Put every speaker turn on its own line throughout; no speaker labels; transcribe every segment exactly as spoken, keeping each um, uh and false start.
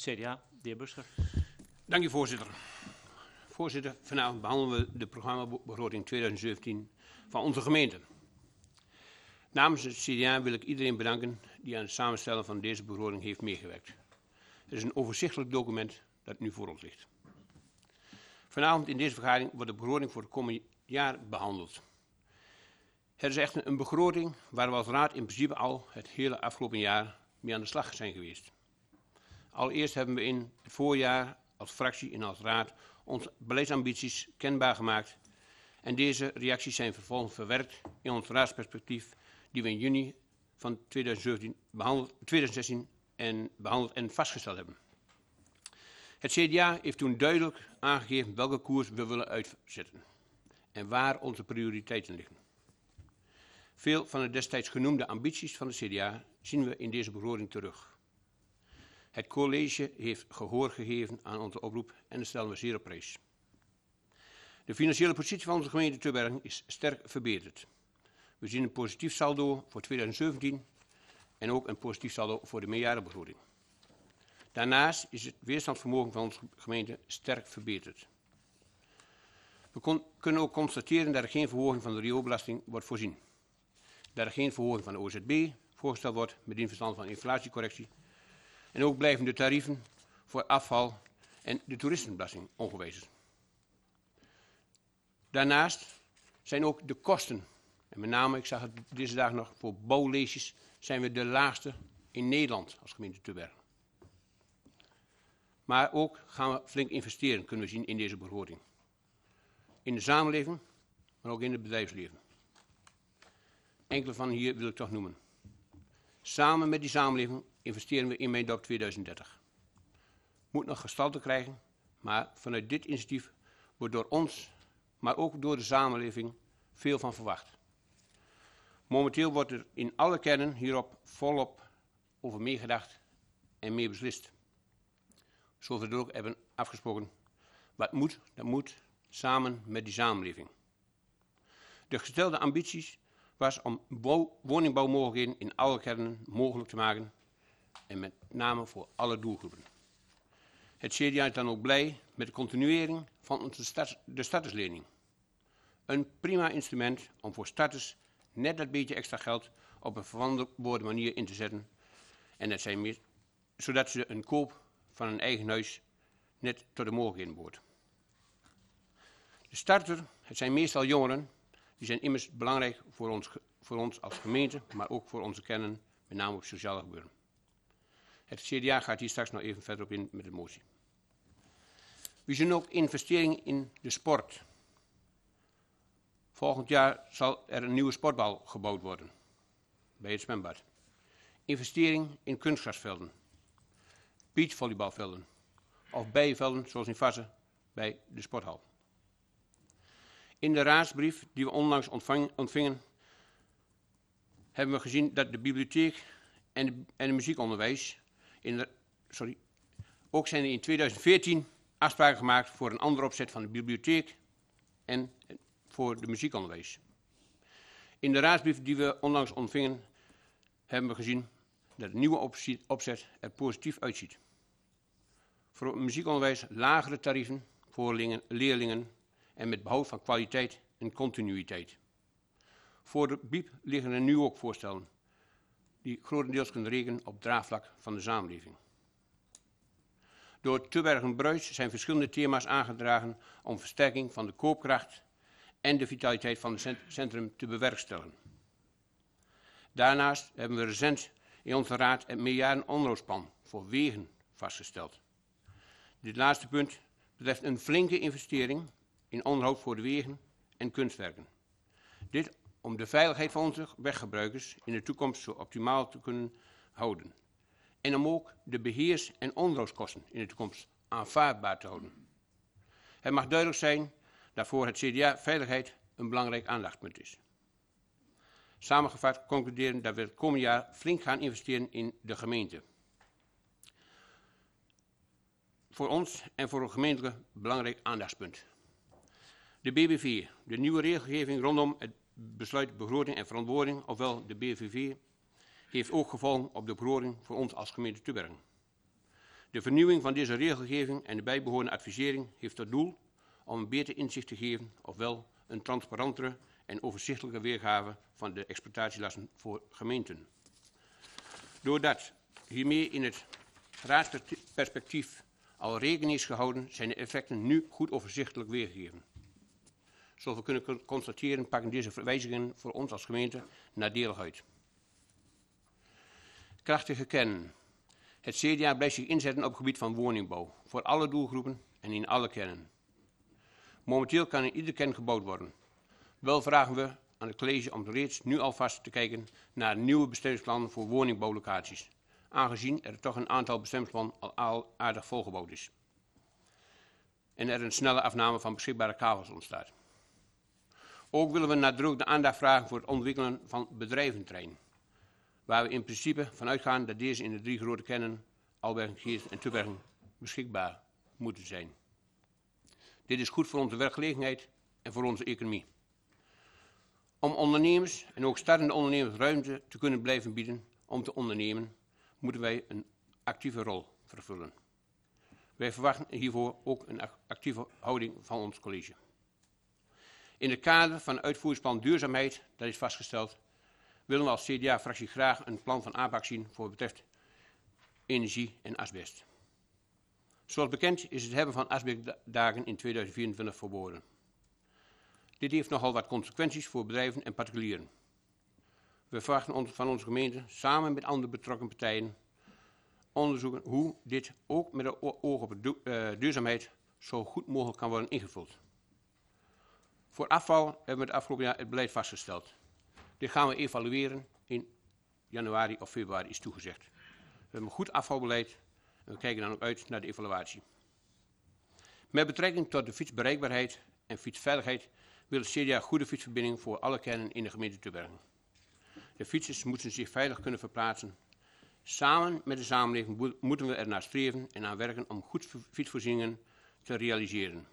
C D A, de heer Buscher.
Dank u, voorzitter. Voorzitter, vanavond behandelen we de programmabegroting tweeduizend zeventien van onze gemeente. Namens het C D A wil ik iedereen bedanken die aan het samenstellen van deze begroting heeft meegewerkt. Het is een overzichtelijk document dat nu voor ons ligt. Vanavond in deze vergadering wordt de begroting voor het komende jaar behandeld. Het is echter een begroting waar we als raad in principe al het hele afgelopen jaar mee aan de slag zijn geweest. Allereerst hebben we in het voorjaar als fractie en als raad onze beleidsambities kenbaar gemaakt en deze reacties zijn vervolgens verwerkt in ons raadsperspectief die we in juni van tweeduizend zeventien behandeld, tweeduizend zestien en behandeld en vastgesteld hebben. Het C D A heeft toen duidelijk aangegeven welke koers we willen uitzetten en waar onze prioriteiten liggen. Veel van de destijds genoemde ambities van de C D A zien we in deze begroting terug. Het college heeft gehoor gegeven aan onze oproep en dat stellen we zeer op prijs. De financiële positie van onze gemeente Tubbergen is sterk verbeterd. We zien een positief saldo voor tweeduizend zeventien en ook een positief saldo voor de meerjarenbegroting. Daarnaast is het weerstandsvermogen van onze gemeente sterk verbeterd. We kon, kunnen ook constateren dat er geen verhoging van de rioolbelasting wordt voorzien. Dat er geen verhoging van de O Z B voorgesteld wordt met dien verstand van inflatiecorrectie. En ook blijven de tarieven voor afval en de toeristenbelasting ongewijzigd. Daarnaast zijn ook de kosten, en met name, ik zag het deze dagen nog, voor bouwleesjes zijn we de laagste in Nederland als gemeente Tubbergen. Maar ook gaan we flink investeren, kunnen we zien in deze begroting. In de samenleving, maar ook in het bedrijfsleven. Enkele van hier wil ik toch noemen. Samen met die samenleving investeren we in Mijn Dorp tweeduizend dertig. Moet nog gestalte krijgen, maar vanuit dit initiatief wordt door ons, maar ook door de samenleving, veel van verwacht. Momenteel wordt er in alle kernen hierop volop over meegedacht en mee beslist. Zoals we het ook hebben afgesproken. Wat moet, dat moet samen met die samenleving. De gestelde ambities was om woningbouwmogelijkheden in alle kernen mogelijk te maken en met name voor alle doelgroepen. Het C D A is dan ook blij met de continuering van onze start, de starterslening. Een prima instrument om voor starters net dat beetje extra geld op een verantwoorde manier in te zetten en dat zijn meer, zodat ze een koop van een eigen huis net tot de mogelijkheden behoort. De starter, het zijn meestal jongeren, die zijn immers belangrijk voor ons, voor ons als gemeente, maar ook voor onze kernen, met name op sociale gebeuren. Het C D A gaat hier straks nog even verder op in met de motie. We zien ook investeringen in de sport. Volgend jaar zal er een nieuwe sportbal gebouwd worden bij het zwembad. Investering in kunstgrasvelden, beachvolleybalvelden of bijenvelden zoals in Vassen bij de sporthal. In de raadsbrief die we onlangs ontvang, ontvingen hebben we gezien dat de bibliotheek en, de, en het muziekonderwijs, in de, sorry, ook zijn er in tweeduizend veertien afspraken gemaakt voor een andere opzet van de bibliotheek en voor de muziekonderwijs. In de raadsbrief die we onlangs ontvingen hebben we gezien dat de nieuwe opzet er positief uitziet. Voor het muziekonderwijs lagere tarieven voor leerlingen en met behoud van kwaliteit en continuïteit. Voor de B I E P liggen er nu ook voorstellen die grotendeels kunnen rekenen op draagvlak van de samenleving. Door Tubbergen-Bruis zijn verschillende thema's aangedragen om versterking van de koopkracht en de vitaliteit van het centrum te bewerkstelligen. Daarnaast hebben we recent in onze raad het meerjaren onderhoudsplan voor wegen vastgesteld. Dit laatste punt betreft een flinke investering in onderhoud voor de wegen en kunstwerken. Dit om de veiligheid van onze weggebruikers in de toekomst zo optimaal te kunnen houden. En om ook de beheers- en onderhoudskosten in de toekomst aanvaardbaar te houden. Het mag duidelijk zijn dat voor het C D A veiligheid een belangrijk aandachtspunt is. Samengevat concluderen dat we het komende jaar flink gaan investeren in de gemeente. Voor ons en voor een gemeentelijk belangrijk aandachtspunt. De B B V, de nieuwe regelgeving rondom het besluit begroting en verantwoording, ofwel de B V V, heeft ook gevolgen op de begroting voor ons als gemeente Tubbergen. De vernieuwing van deze regelgeving en de bijbehorende advisering heeft tot doel om een beter inzicht te geven, ofwel een transparantere en overzichtelijke weergave van de exploitatielasten voor gemeenten. Doordat hiermee in het raadsperspectief al rekening is gehouden, zijn de effecten nu goed overzichtelijk weergegeven. Zoals we kunnen constateren, pakken deze verwijzingen voor ons als gemeente nadelig uit. Krachtige kernen. Het C D A blijft zich inzetten op het gebied van woningbouw, voor alle doelgroepen en in alle kernen. Momenteel kan in ieder kern gebouwd worden. Wel vragen we aan het college om reeds nu alvast te kijken naar nieuwe bestemmingsplannen voor woningbouwlocaties, aangezien er toch een aantal bestemmingsplannen al aardig volgebouwd is. En er een snelle afname van beschikbare kavels ontstaat. Ook willen we nadrukkelijk de aandacht vragen voor het ontwikkelen van bedrijventerrein, waar we in principe van uitgaan dat deze in de drie grote kernen, Albergen, Geest en Tubbergen, beschikbaar moeten zijn. Dit is goed voor onze werkgelegenheid en voor onze economie. Om ondernemers en ook startende ondernemers ruimte te kunnen blijven bieden om te ondernemen, moeten wij een actieve rol vervullen. Wij verwachten hiervoor ook een actieve houding van ons college. In het kader van het uitvoeringsplan duurzaamheid, dat is vastgesteld, willen we als C D A-fractie graag een plan van aanpak zien voor wat betreft energie en asbest. Zoals bekend is het hebben van asbestdagen in tweeduizend vierentwintig verboden. Dit heeft nogal wat consequenties voor bedrijven en particulieren. We verwachten ons van onze gemeente samen met andere betrokken partijen onderzoeken hoe dit ook met het oog op de duurzaamheid zo goed mogelijk kan worden ingevuld. Voor afval hebben we het afgelopen jaar het beleid vastgesteld. Dit gaan we evalueren in januari of februari is toegezegd. We hebben een goed afvalbeleid en we kijken dan ook uit naar de evaluatie. Met betrekking tot de fietsbereikbaarheid en fietsveiligheid wil het C D A goede fietsverbinding voor alle kernen in de gemeente Tubbergen. De fietsers moeten zich veilig kunnen verplaatsen. Samen met de samenleving moeten we ernaar streven en aan werken om goed fietsvoorzieningen te realiseren.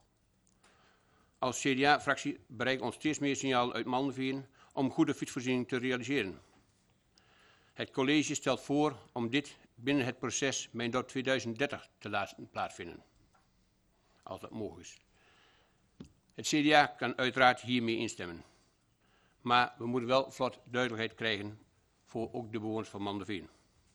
Als C D A-fractie bereiken ons steeds meer signalen uit Maldenveen om goede fietsvoorziening te realiseren. Het college stelt voor om dit binnen het proces mijn tot tweeduizend dertig te laten plaatsvinden, als dat mogelijk is. Het C D A kan uiteraard hiermee instemmen, maar we moeten wel vlot duidelijkheid krijgen voor ook de bewoners van Maldenveen.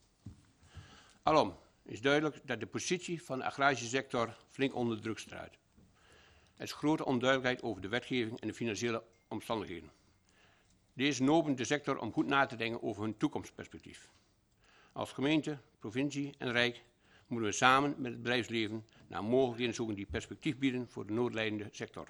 Alom is duidelijk dat de positie van de agrarische sector flink onder druk staat. Er is grote onduidelijkheid over de wetgeving en de financiële omstandigheden. Deze nopen de sector om goed na te denken over hun toekomstperspectief. Als gemeente, provincie en Rijk moeten we samen met het bedrijfsleven naar mogelijkheden zoeken die perspectief bieden voor de noodlijdende sector.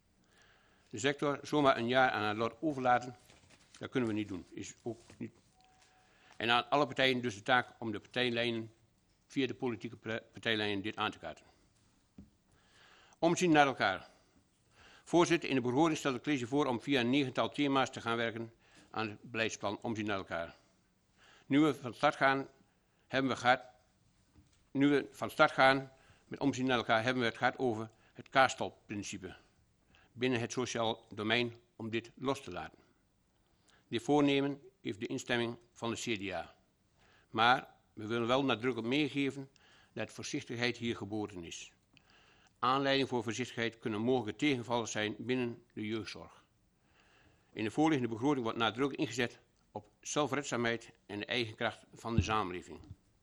De sector zomaar een jaar aan haar lot overlaten, dat kunnen we niet doen. Is ook niet. En aan alle partijen dus de taak om de partijlijnen, via de politieke partijlijnen, dit aan te kaarten. Omzien naar elkaar. Voorzitter, in de begroting stelt het college voor om via een negental thema's te gaan werken aan het beleidsplan Omzien naar elkaar. Nu we van start gaan, hebben we gehad, nu we van start gaan met Omzien naar elkaar, hebben we het gehad over het kaarstalprincipe binnen het sociaal domein om dit los te laten. Dit voornemen heeft de instemming van de C D A. Maar we willen wel nadrukkelijk meegeven dat voorzichtigheid hier geboden is. Aanleiding voor voorzichtigheid kunnen mogelijke tegenvallers zijn binnen de jeugdzorg. In de voorliggende begroting wordt nadrukkelijk ingezet op zelfredzaamheid en de eigen kracht van de samenleving.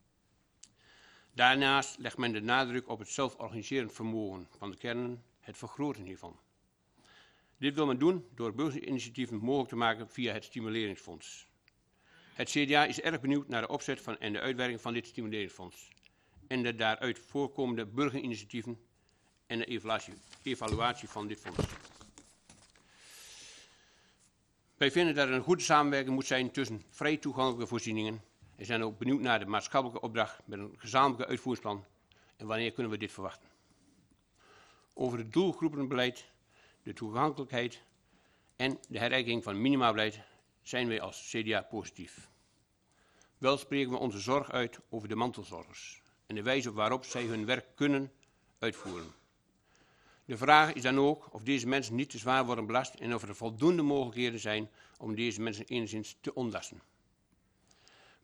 Daarnaast legt men de nadruk op het zelforganiserend vermogen van de kernen, het vergroten hiervan. Dit wil men doen door burgerinitiatieven mogelijk te maken via het Stimuleringsfonds. Het C D A is erg benieuwd naar de opzet van en de uitwerking van dit Stimuleringsfonds en de daaruit voorkomende burgerinitiatieven en de evaluatie, evaluatie van dit fonds. Wij vinden dat er een goede samenwerking moet zijn tussen vrij toegankelijke voorzieningen en zijn ook benieuwd naar de maatschappelijke opdracht met een gezamenlijke uitvoeringsplan en wanneer kunnen we dit verwachten. Over het doelgroepenbeleid, de toegankelijkheid en de herijking van minimabeleid zijn wij als C D A positief. Wel spreken we onze zorg uit over de mantelzorgers en de wijze waarop zij hun werk kunnen uitvoeren. De vraag is dan ook of deze mensen niet te zwaar worden belast en of er voldoende mogelijkheden zijn om deze mensen enigszins te ontlasten.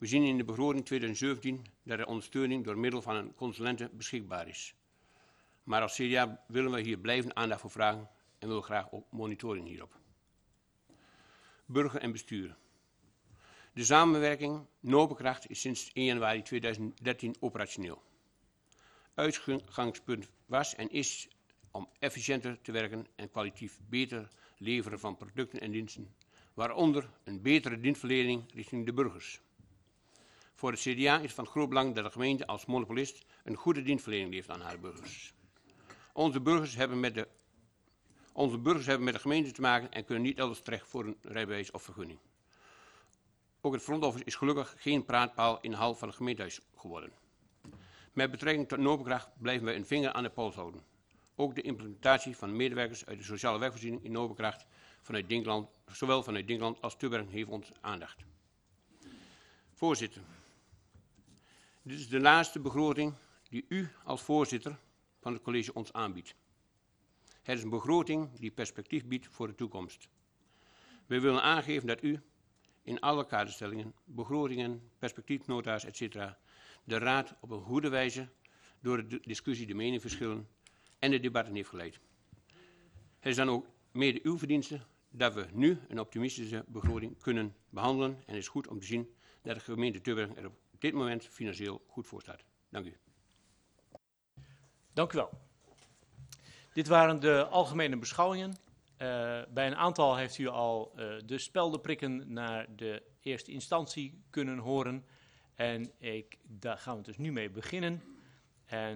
We zien in de begroting tweeduizend zeventien dat er ondersteuning door middel van een consulente beschikbaar is. Maar als C D A willen we hier blijvend aandacht voor vragen en willen graag ook monitoring hierop. Burger en bestuur. De samenwerking Nopenkracht is sinds één januari tweeduizend dertien operationeel. Uitgangspunt was en is om efficiënter te werken en kwalitatief beter leveren van producten en diensten, waaronder een betere dienstverlening richting de burgers. Voor het C D A is het van groot belang dat de gemeente als monopolist een goede dienstverlening levert aan haar burgers. Onze burgers hebben met de, onze burgers hebben met de gemeente te maken en kunnen niet elders terecht voor een rijbewijs of vergunning. Ook het front office is gelukkig geen praatpaal in de hal van het gemeentehuis geworden. Met betrekking tot Nopenkracht blijven wij een vinger aan de pols houden. Ook de implementatie van medewerkers uit de sociale werkvoorziening in Nopenkracht vanuit Dinkeland, zowel vanuit Dinkeland als Tubbergen heeft ons aandacht. Voorzitter, dit is de laatste begroting die u als voorzitter van het college ons aanbiedt. Het is een begroting die perspectief biedt voor de toekomst. Wij willen aangeven dat u in alle kaderstellingen, begrotingen, perspectiefnota's, et cetera de Raad op een goede wijze door de discussie, de meningsverschillen en de debatten heeft geleid. Het is dan ook mede uw verdienste dat we nu een optimistische begroting kunnen behandelen en het is goed om te zien dat de gemeente Tubbergen er op dit moment financieel goed voor staat. Dank u.
Dank u wel. Dit waren de algemene beschouwingen. Uh, bij een aantal heeft u al uh, de speldenprikken naar de eerste instantie kunnen horen. En ik, daar gaan we dus nu mee beginnen. En